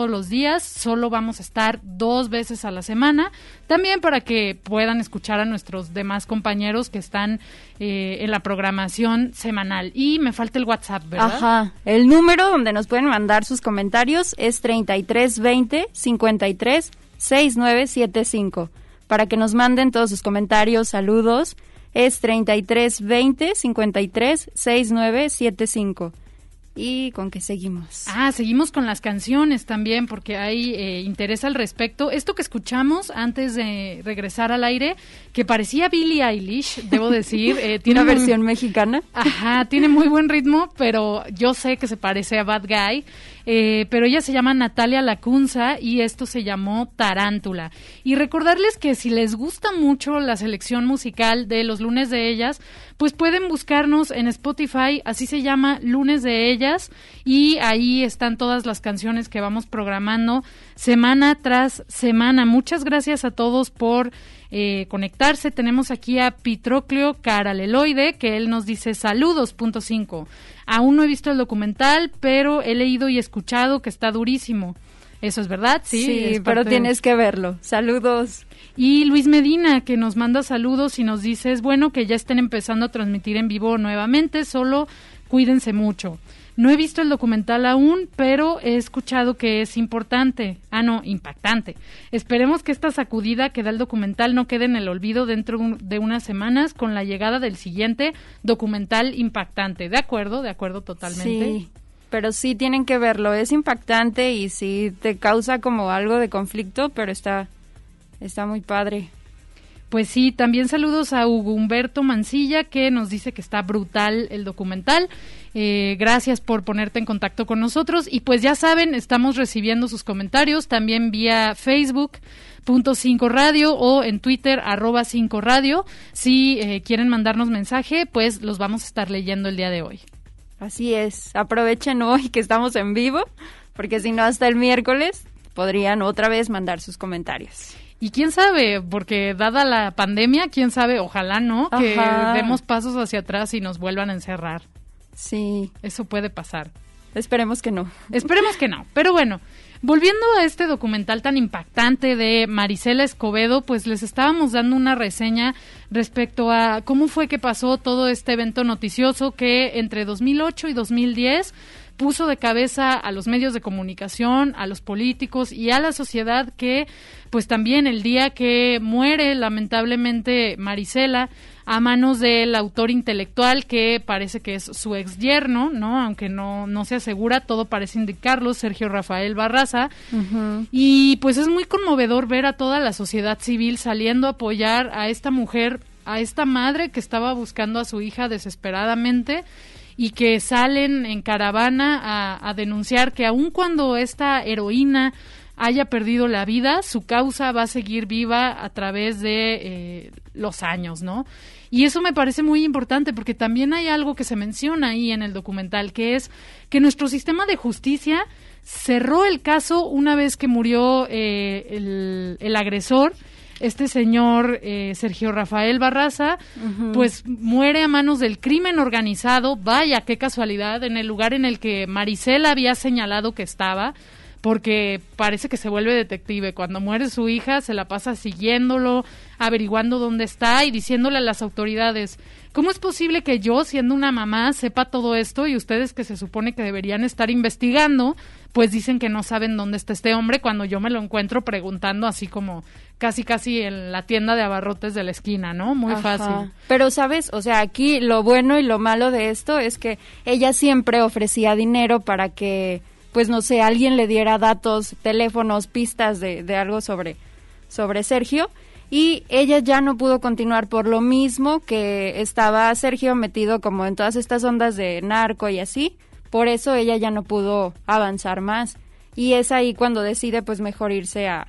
Speaker 2: días, solo vamos a estar dos veces a la semana, también para que puedan escuchar a nuestros demás compañeros que están eh, en la programación semanal. Y me falta el WhatsApp, ¿verdad?
Speaker 3: Ajá, el número donde nos pueden mandar sus comentarios es treinta y tres veinte cincuenta y tres sesenta y nueve setenta y cinco. Para que nos manden todos sus comentarios, saludos, es treinta y tres veinte cincuenta y tres sesenta y nueve setenta y cinco. ¿Y con qué seguimos?
Speaker 2: Ah, seguimos con las canciones también, porque hay eh, interés al respecto. Esto que escuchamos antes de regresar al aire, que parecía Billie Eilish, debo decir. Eh, tiene
Speaker 3: ¿Una
Speaker 2: un-
Speaker 3: versión mexicana?
Speaker 2: Ajá, tiene muy buen ritmo, pero yo sé que se parece a Bad Guy. Eh, pero ella se llama Natalia Lacunza y esto se llamó Tarántula. Y recordarles que si les gusta mucho la selección musical de los lunes de ellas, pues pueden buscarnos en Spotify, así se llama Lunes de Ellas, y ahí están todas las canciones que vamos programando semana tras semana. Muchas gracias a todos por eh, conectarse. Tenemos aquí a Pitroclio Caraleloide, que él nos dice saludos, punto cinco. Aún no he visto el documental, pero he leído y escuchado que está durísimo. Eso es verdad, sí.
Speaker 3: Sí,
Speaker 2: es
Speaker 3: pero
Speaker 2: parte de-
Speaker 3: tienes que verlo. Saludos.
Speaker 2: Y Luis Medina, que nos manda saludos y nos dice, es bueno que ya estén empezando a transmitir en vivo nuevamente, solo cuídense mucho. No he visto el documental aún, pero he escuchado que es importante. Ah, no, impactante. Esperemos que esta sacudida que da el documental no quede en el olvido dentro un- de unas semanas con la llegada del siguiente documental impactante. ¿De acuerdo? De acuerdo totalmente.
Speaker 3: Sí, pero sí tienen que verlo. Es impactante y sí te causa como algo de conflicto, pero está, está muy padre.
Speaker 2: Pues sí, también saludos a Hugo Humberto Mancilla, que nos dice que está brutal el documental. Eh, gracias por ponerte en contacto con nosotros. Y pues ya saben, estamos recibiendo sus comentarios también vía Facebook punto cinco radio o en Twitter arroba cinco radio. Si eh, quieren mandarnos mensaje, pues los vamos a estar leyendo el día de hoy.
Speaker 3: Así es. Aprovechen hoy que estamos en vivo, porque si no hasta el miércoles podrían otra vez mandar sus comentarios.
Speaker 2: Y quién sabe, porque dada la pandemia, quién sabe, ojalá no, que
Speaker 3: Ajá.
Speaker 2: demos pasos hacia atrás y nos vuelvan a encerrar.
Speaker 3: Sí,
Speaker 2: Eso puede pasar.
Speaker 3: esperemos que no.
Speaker 2: Esperemos que no. Pero bueno, volviendo a este documental tan impactante de Marisela Escobedo, pues les estábamos dando una reseña respecto a cómo fue que pasó todo este evento noticioso que entre dos mil ocho y dos mil diez puso de cabeza a los medios de comunicación, a los políticos y a la sociedad que, pues también el día que muere lamentablemente Marisela a manos del autor intelectual que parece que es su ex yerno, ¿no? Aunque no, no se asegura, todo parece indicarlo, Sergio Rafael Barraza.
Speaker 3: Ujú.
Speaker 2: Y pues es muy conmovedor ver a toda la sociedad civil saliendo a apoyar a esta mujer, a esta madre que estaba buscando a su hija desesperadamente y que salen en caravana a, a denunciar que aun cuando esta heroína haya perdido la vida, su causa va a seguir viva a través de eh, los años, ¿no? Y eso me parece muy importante porque también hay algo que se menciona ahí en el documental, que es que nuestro sistema de justicia cerró el caso una vez que murió eh, el, el agresor, este señor eh, Sergio Rafael Barraza,
Speaker 3: Ujú.
Speaker 2: pues muere a manos del crimen organizado. Vaya, qué casualidad, en el lugar en el que Marisela había señalado que estaba, porque parece que se vuelve detective. Cuando muere su hija se la pasa siguiéndolo, averiguando dónde está y diciéndole a las autoridades, ¿cómo es posible que yo, siendo una mamá, sepa todo esto y ustedes que se supone que deberían estar investigando, pues dicen que no saben dónde está este hombre cuando yo me lo encuentro preguntando así como casi casi en la tienda de abarrotes de la esquina, ¿no? Muy
Speaker 3: Ajá.
Speaker 2: fácil.
Speaker 3: Pero, ¿sabes? O sea, aquí lo bueno y lo malo de esto es que ella siempre ofrecía dinero para que, pues no sé, alguien le diera datos, teléfonos, pistas de, de algo sobre, sobre Sergio. Y ella ya no pudo continuar por lo mismo que estaba Sergio metido como en todas estas ondas de narco y así. Por eso ella ya no pudo avanzar más. Y es ahí cuando decide pues mejor irse a,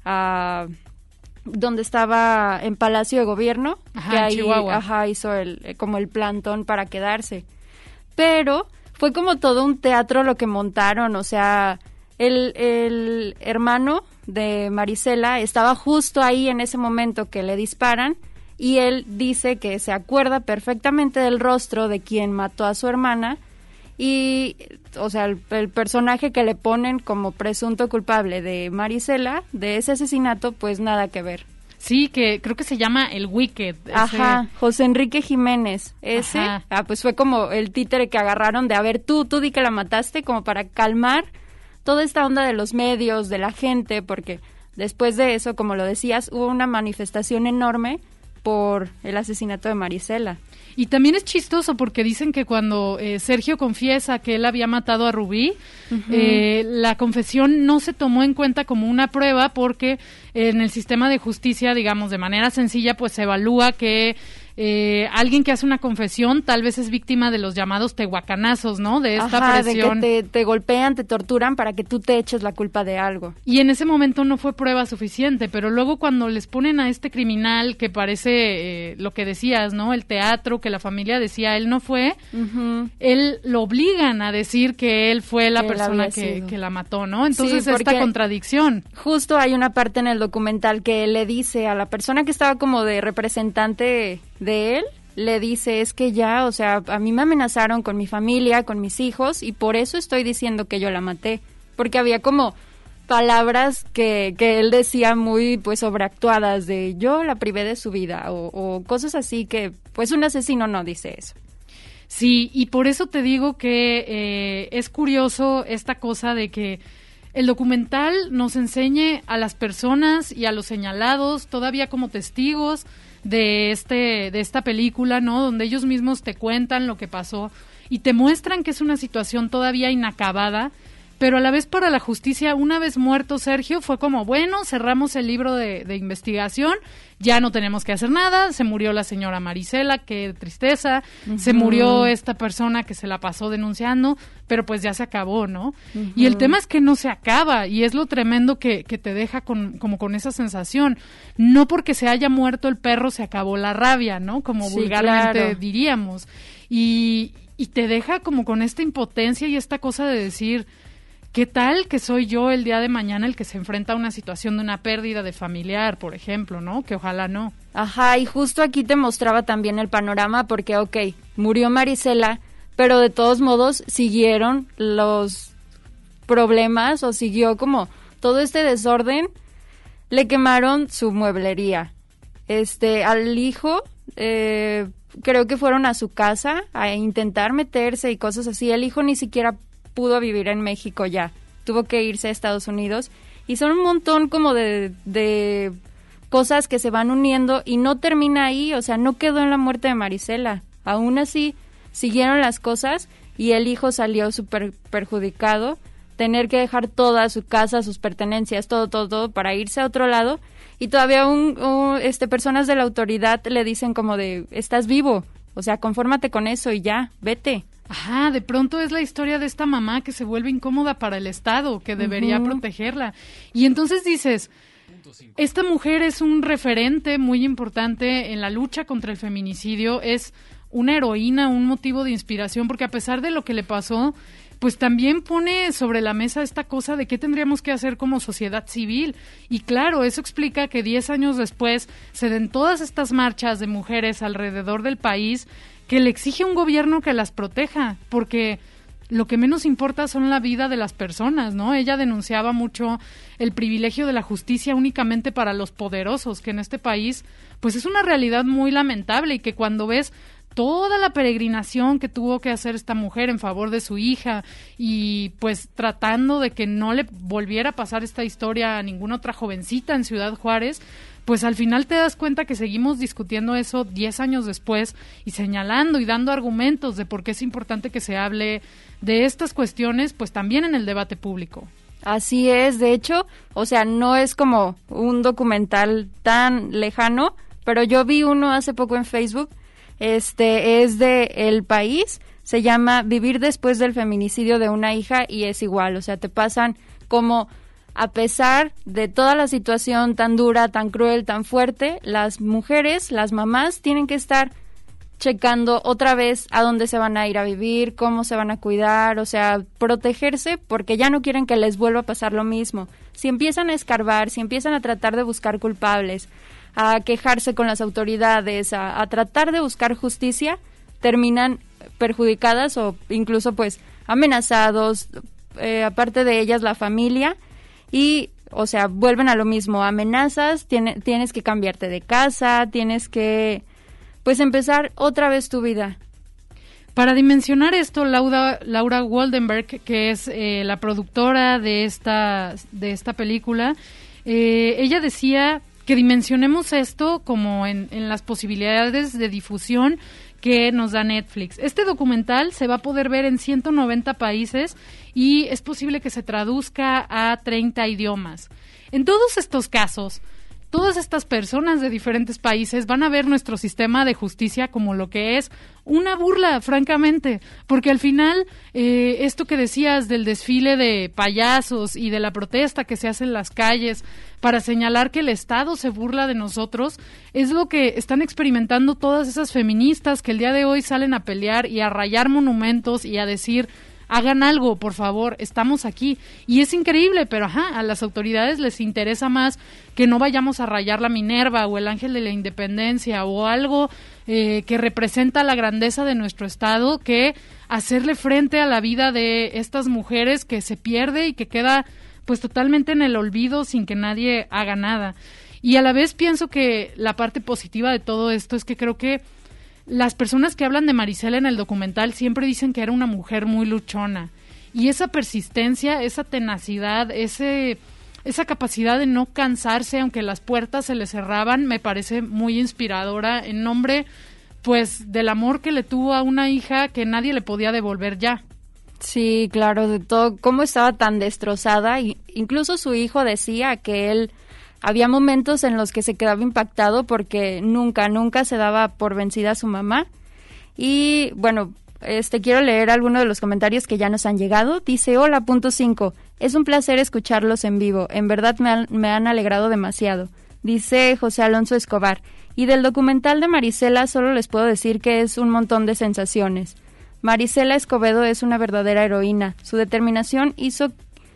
Speaker 3: a donde estaba en Palacio de Gobierno,
Speaker 2: Ajá,
Speaker 3: que
Speaker 2: en
Speaker 3: ahí
Speaker 2: Chihuahua.
Speaker 3: ajá, hizo el, como el plantón para quedarse. Pero fue como todo un teatro lo que montaron, o sea, el, el hermano de Marisela estaba justo ahí en ese momento que le disparan y él dice que se acuerda perfectamente del rostro de quien mató a su hermana Y, o sea, el, el personaje que le ponen como presunto culpable de Marisela, de ese asesinato, pues nada que ver.
Speaker 2: Sí, que creo que se llama el Wicked. Ese...
Speaker 3: Ajá, José Enrique Jiménez, ese,
Speaker 2: Ajá.
Speaker 3: ah, pues fue como el títere que agarraron de, a ver, tú, tú di que la mataste, como para calmar toda esta onda de los medios, de la gente, porque después de eso, como lo decías, hubo una manifestación enorme por el asesinato de Marisela.
Speaker 2: Y también es chistoso porque dicen que cuando eh, Sergio confiesa que él había matado a Rubí, uh-huh. eh, la confesión no se tomó en cuenta como una prueba porque en el sistema de justicia, digamos, de manera sencilla, pues se evalúa que eh, alguien que hace una confesión tal vez es víctima de los llamados tehuacanazos, ¿no? De esta
Speaker 3: Ajá,
Speaker 2: presión.
Speaker 3: de que te, te golpean, te torturan para que tú te eches la culpa de algo.
Speaker 2: Y en ese momento no fue prueba suficiente, pero luego cuando les ponen a este criminal que parece eh, lo que decías, ¿no? El teatro, que la familia decía, él no fue, uh-huh. él lo obligan a decir que él fue la que persona que, que la mató, ¿no? Entonces
Speaker 3: sí,
Speaker 2: esta contradicción.
Speaker 3: Justo hay una parte en el documental que él le dice a la persona que estaba como de representante de él, le dice, es que ya, o sea, a mí me amenazaron con mi familia, con mis hijos, y por eso estoy diciendo que yo la maté, porque había como palabras que, que él decía muy, pues, sobreactuadas, de yo la privé de su vida, o, o cosas así que, pues, un asesino no dice eso.
Speaker 2: Sí, y por eso te digo que eh, es curioso esta cosa de que el documental nos enseñe a las personas y a los señalados todavía como testigos de este de esta película, ¿no? Donde ellos mismos te cuentan lo que pasó y te muestran que es una situación todavía inacabada, pero a la vez para la justicia, una vez muerto Sergio, fue como, bueno, cerramos el libro de, de investigación, ya no tenemos que hacer nada, se murió la señora Marisela, qué tristeza, uh-huh. se murió esta persona que se la pasó denunciando, pero pues ya se acabó, ¿no? Uh-huh. Y el tema es que no se acaba, y es lo tremendo que, que te deja con, como con esa sensación. No porque se haya muerto el perro se acabó la rabia, ¿no? Como sí, vulgarmente claro. diríamos. Y, y te deja como con esta impotencia y esta cosa de decir, ¿qué tal que soy yo el día de mañana el que se enfrenta a una situación de una pérdida de familiar, por ejemplo, ¿no? Que ojalá no.
Speaker 3: Ajá, y justo aquí te mostraba también el panorama porque, ok, murió Marisela, pero de todos modos siguieron los problemas o siguió como todo este desorden. Le quemaron su mueblería. Este, al hijo, eh, creo que fueron a su casa a intentar meterse y cosas así. El hijo ni siquiera pudo vivir en México ya, tuvo que irse a Estados Unidos y son un montón como de, de cosas que se van uniendo y no termina ahí, o sea, no quedó en la muerte de Marisela, aún así siguieron las cosas y el hijo salió súper perjudicado, tener que dejar toda su casa, sus pertenencias, todo, todo, todo para irse a otro lado y todavía un, un, este, personas de la autoridad le dicen como de, estás vivo, o sea, confórmate con eso y ya, vete.
Speaker 2: Ajá, de pronto es la historia de esta mamá que se vuelve incómoda para el Estado, que debería uh-huh. protegerla. Y entonces dices, esta mujer es un referente muy importante en la lucha contra el feminicidio, es una heroína, un motivo de inspiración, porque a pesar de lo que le pasó, pues también pone sobre la mesa esta cosa de qué tendríamos que hacer como sociedad civil. Y claro, eso explica que diez años después se den todas estas marchas de mujeres alrededor del país que le exige a un gobierno que las proteja, porque lo que menos importa son la vida de las personas, ¿no? Ella denunciaba mucho el privilegio de la justicia únicamente para los poderosos, que en este país, pues es una realidad muy lamentable y que cuando ves toda la peregrinación que tuvo que hacer esta mujer en favor de su hija y pues tratando de que no le volviera a pasar esta historia a ninguna otra jovencita en Ciudad Juárez, pues al final te das cuenta que seguimos discutiendo eso diez años después y señalando y dando argumentos de por qué es importante que se hable de estas cuestiones, pues también en el debate público.
Speaker 3: Así es, de hecho, o sea, no es como un documental tan lejano, pero yo vi uno hace poco en Facebook, este es de El País, se llama Vivir después del feminicidio de una hija y es igual, o sea, te pasan como a pesar de toda la situación tan dura, tan cruel, tan fuerte, las mujeres, las mamás tienen que estar checando otra vez a dónde se van a ir a vivir, cómo se van a cuidar, o sea, protegerse porque ya no quieren que les vuelva a pasar lo mismo. Si empiezan a escarbar, si empiezan a tratar de buscar culpables, a quejarse con las autoridades, a, a tratar de buscar justicia, terminan perjudicadas o incluso pues amenazados, eh, aparte de ellas la familia, y o sea, vuelven a lo mismo, amenazas, tiene, tienes que cambiarte de casa, tienes que pues empezar otra vez tu vida.
Speaker 2: Para dimensionar esto, Laura, Laura Waldenberg, que es eh, la productora de esta, de esta película, eh, ella decía que dimensionemos esto como en, en las posibilidades de difusión que nos da Netflix. Este documental se va a poder ver en ciento noventa países y es posible que se traduzca a treinta idiomas. En todos estos casos, todas estas personas de diferentes países van a ver nuestro sistema de justicia como lo que es una burla, francamente, porque al final eh, esto que decías del desfile de payasos y de la protesta que se hace en las calles para señalar que el Estado se burla de nosotros, es lo que están experimentando todas esas feministas que el día de hoy salen a pelear y a rayar monumentos y a decir: hagan algo, por favor, estamos aquí. Y es increíble, pero ajá, a las autoridades les interesa más que no vayamos a rayar la Minerva o el Ángel de la Independencia o algo eh, que representa la grandeza de nuestro Estado, que hacerle frente a la vida de estas mujeres que se pierde y que queda pues totalmente en el olvido sin que nadie haga nada. Y a la vez pienso que la parte positiva de todo esto es que creo que las personas que hablan de Marisela en el documental siempre dicen que era una mujer muy luchona, y esa persistencia, esa tenacidad, ese, esa capacidad de no cansarse aunque las puertas se le cerraban, me parece muy inspiradora, en nombre pues del amor que le tuvo a una hija que nadie le podía devolver ya.
Speaker 3: Sí, claro, de todo, cómo estaba tan destrozada, y incluso su hijo decía que él había momentos en los que se quedaba impactado porque nunca, nunca se daba por vencida a su mamá. Y bueno, este quiero leer algunos de los comentarios que ya nos han llegado. Dice: hola, punto cinco, es un placer escucharlos en vivo, en verdad me han, me han alegrado demasiado. Dice José Alonso Escobar: y del documental de Marisela solo les puedo decir que es un montón de sensaciones. Marisela Escobedo es una verdadera heroína, su determinación hizo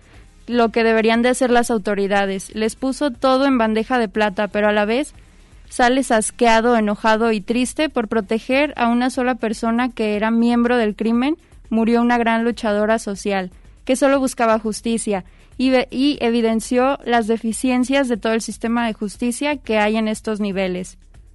Speaker 3: lo que deberían de hacer las autoridades. Les puso todo en bandeja de plata, pero a la vez sales asqueado, enojado y triste por proteger a una sola persona que era miembro del crimen. Murió una gran luchadora social que solo buscaba justicia y, y evidenció las deficiencias de todo el sistema de justicia que hay en estos niveles.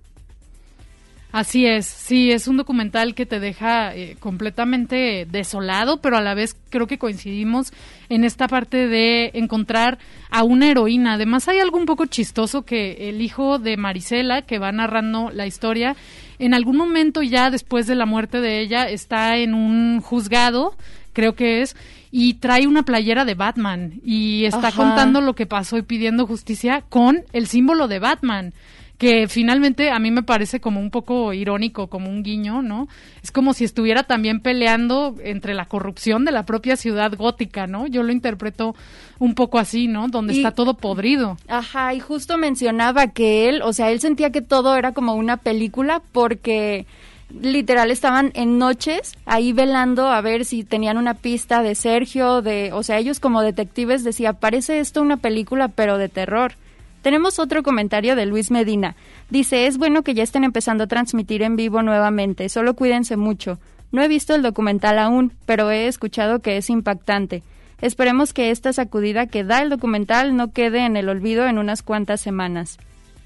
Speaker 2: Así es, sí, es un documental que te deja eh, completamente desolado, pero a la vez creo que coincidimos en esta parte de encontrar a una heroína. Además hay algo un poco chistoso, que el hijo de Marisela, que va narrando la historia, en algún momento ya después de la muerte de ella está en un juzgado, creo que es, y trae una playera de Batman y está
Speaker 3: Ajá.
Speaker 2: contando lo que pasó y pidiendo justicia con el símbolo de Batman, que finalmente a mí me parece como un poco irónico, como un guiño, ¿no? Es como si estuviera también peleando entre la corrupción de la propia ciudad gótica, ¿no? Yo lo interpreto un poco así, ¿no? Donde y, está todo podrido.
Speaker 3: Ajá, y justo mencionaba que él, o sea, él sentía que todo era como una película porque literal estaban en noches ahí velando a ver si tenían una pista de Sergio, de, o sea, ellos como detectives decía, parece esto una película pero de terror. Tenemos otro comentario de Luis Medina. Dice: es bueno que ya estén empezando a transmitir en vivo nuevamente, solo cuídense mucho. No he visto el documental aún, pero he escuchado que es impactante. Esperemos que esta sacudida que da el documental no quede en el olvido en unas cuantas semanas.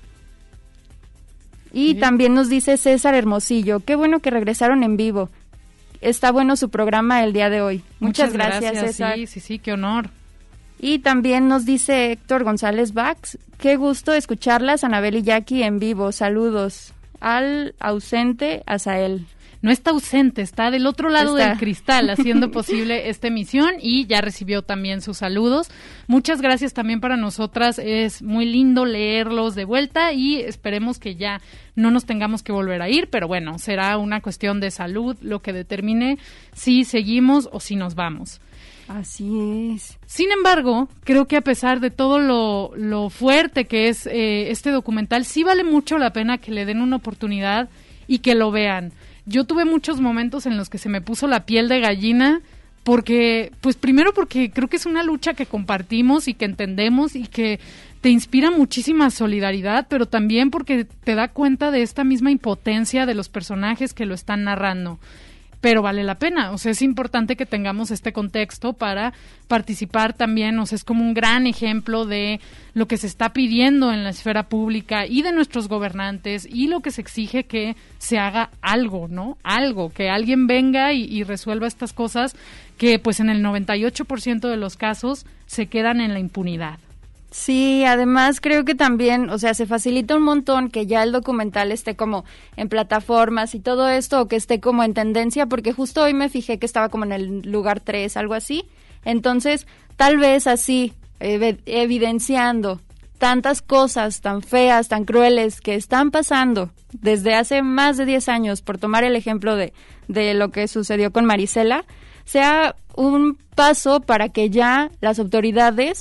Speaker 3: Y sí. También nos dice César Hermosillo: qué bueno que regresaron en vivo. Está bueno su programa el día de hoy. Muchas, Muchas gracias, gracias, César.
Speaker 2: Sí, sí, sí, qué honor.
Speaker 3: Y también nos dice Héctor González Bax: qué gusto escucharlas, Anabel y Jackie, en vivo. Saludos. Al ausente Azael.
Speaker 2: No está ausente, está del otro lado está. del cristal haciendo posible esta emisión y ya recibió también sus saludos. Muchas gracias también para nosotras, es muy lindo leerlos de vuelta y esperemos que ya no nos tengamos que volver a ir, pero bueno, será una cuestión de salud lo que determine si seguimos o si nos vamos.
Speaker 3: Así es.
Speaker 2: Sin embargo, creo que a pesar de todo lo, lo fuerte que es eh, este documental, sí vale mucho la pena que le den una oportunidad y que lo vean. Yo tuve muchos momentos en los que se me puso la piel de gallina porque, pues primero porque creo que es una lucha que compartimos y que entendemos y que te inspira muchísima solidaridad, pero también porque te da cuenta de esta misma impotencia de los personajes que lo están narrando. pero vale la pena. O sea, es importante que tengamos este contexto para participar también. O sea, es como un gran ejemplo de lo que se está pidiendo en la esfera pública y de nuestros gobernantes y lo que se exige que se haga algo, ¿no? Algo, que alguien venga y, y resuelva estas cosas que pues en el noventa y ocho por ciento de los casos se quedan en la impunidad.
Speaker 3: Sí, además creo que también, o sea, se facilita un montón que ya el documental esté como en plataformas y todo esto, o que esté como en tendencia, porque justo hoy me fijé que estaba como en el lugar tres, algo así. Entonces, tal vez así, ev- evidenciando tantas cosas tan feas, tan crueles que están pasando desde hace más de diez años, por tomar el ejemplo de, de lo que sucedió con Marisela, sea un paso para que ya las autoridades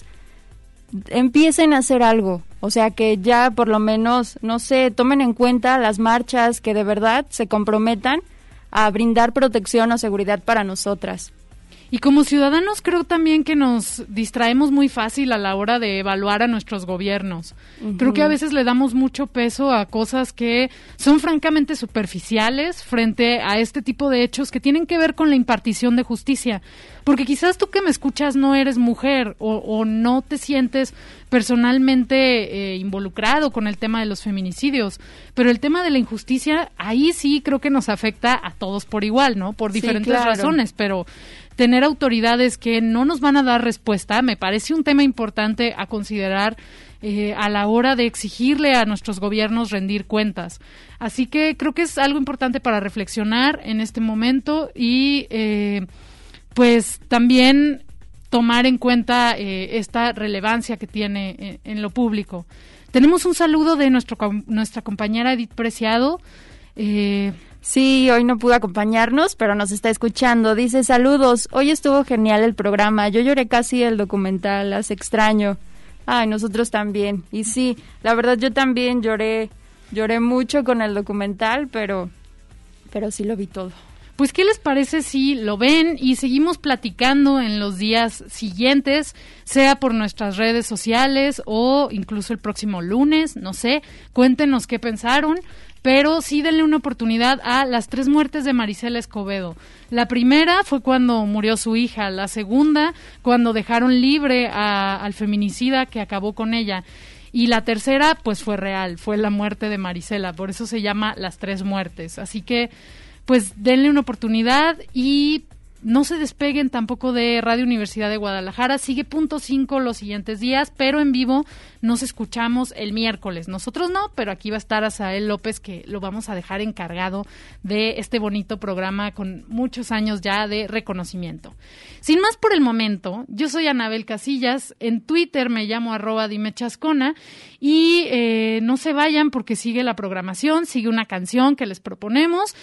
Speaker 3: empiecen a hacer algo, o sea, que ya por lo menos, no sé, tomen en cuenta las marchas, que de verdad se comprometan a brindar protección o seguridad para nosotras.
Speaker 2: Y como ciudadanos creo también que nos distraemos muy fácil a la hora de evaluar a nuestros gobiernos. Uh-huh. Creo que a veces le damos mucho peso a cosas que son francamente superficiales frente a este tipo de hechos que tienen que ver con la impartición de justicia. Porque quizás tú que me escuchas no eres mujer o, o no te sientes personalmente eh, involucrado con el tema de los feminicidios, pero el tema de la injusticia, ahí sí creo que nos afecta a todos por igual, ¿no? Por diferentes
Speaker 3: sí, claro.
Speaker 2: razones, pero tener autoridades que no nos van a dar respuesta me parece un tema importante a considerar eh, a la hora de exigirle a nuestros gobiernos rendir cuentas. Así que creo que es algo importante para reflexionar en este momento y eh, pues también tomar en cuenta eh, esta relevancia que tiene eh, en lo público. Tenemos un saludo de nuestro, nuestra compañera Edith Preciado. Eh,
Speaker 3: Sí, hoy no pudo acompañarnos, pero nos está escuchando. Dice, saludos, hoy estuvo genial el programa, yo lloré casi el documental, las extraño. Ay, nosotros también. Y sí, la verdad yo también lloré, lloré mucho con el documental, pero, pero sí lo vi todo.
Speaker 2: Pues, ¿qué les parece si lo ven y seguimos platicando en los días siguientes, sea por nuestras redes sociales o incluso el próximo lunes? No sé, cuéntenos qué pensaron. Pero sí denle una oportunidad a las tres muertes de Marisela Escobedo. La primera fue cuando murió su hija, la segunda cuando dejaron libre a, al feminicida que acabó con ella, y la tercera pues fue real, fue la muerte de Marisela, por eso se llama Las Tres Muertes. Así que pues denle una oportunidad y no se despeguen tampoco de Radio Universidad de Guadalajara. Sigue punto cinco los siguientes días, pero en vivo nos escuchamos el miércoles. Nosotros no, pero aquí va a estar Asael López, que lo vamos a dejar encargado de este bonito programa con muchos años ya de reconocimiento. Sin más por el momento, yo soy Anabel Casillas. En Twitter me llamo arroba dimechascona y eh, no se vayan porque sigue la programación, sigue una canción que les proponemos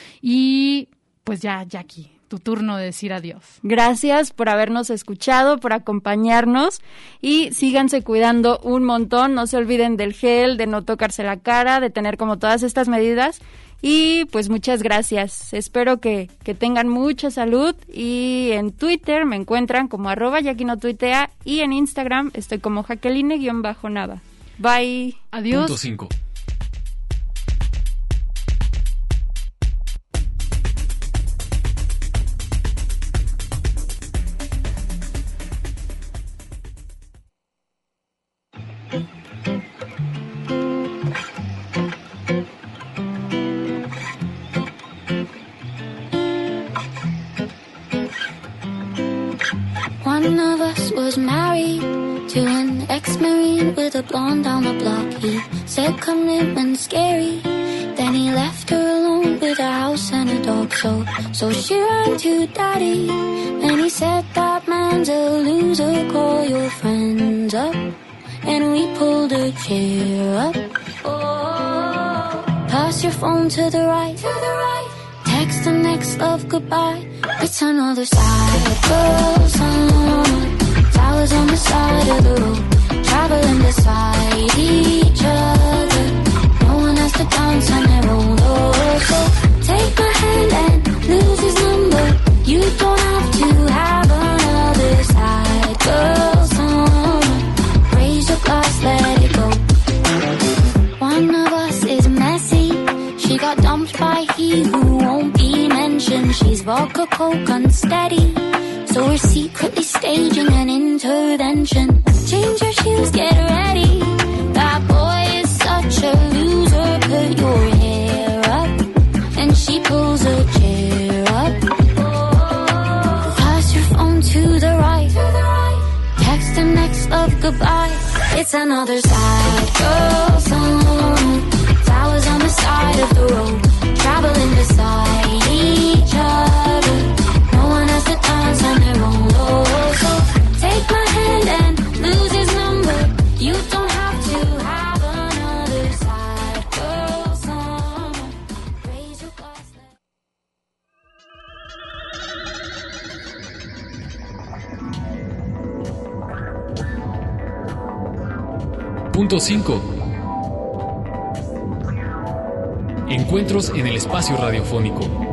Speaker 2: y pues ya, Jackie, tu turno de decir adiós.
Speaker 3: Gracias por habernos escuchado, por acompañarnos y síganse cuidando un montón. No se olviden del gel, de no tocarse la cara, de tener como todas estas medidas. Y pues muchas gracias. Espero que, que tengan mucha salud y en Twitter me encuentran como arroba yaquinotuitea y en Instagram estoy como Jacqueline-Nava. Bye.
Speaker 2: Adiós.
Speaker 1: Punto cinco.
Speaker 7: One of us was married to an ex-marine with a blonde down the block. He said commitment's scary. Then he left her alone with a house and a dog. So, so she ran to daddy. And he said that man's a loser, call your friends up. And we pulled a chair up. Oh, pass your phone to the right. To the right. Text the next love goodbye. It's another side girl song. Towers on the side of the road, traveling beside each other. No one has to dance on their own. Oh, so take my hand and lose his number. You don't have to have another side girl song. Raise your glass, let it go. One of us is messy. She got dumped by he who won't be mentioned. She's vodka coke unsteady. So we're secretly staging an intervention. Change your shoes, get ready. That boy is such a loser. Put your hair up. And she pulls a chair up. Pass your phone to the right. Text him next love goodbye. It's another sad girl song. Flowers on the side of the road, traveling beside each other. No one has to dance on their own. Oh, so take my hand and lose his number. You don't have to have another sad girl song. Raise your glass.
Speaker 1: Punto cinco. Encuentros en el espacio radiofónico.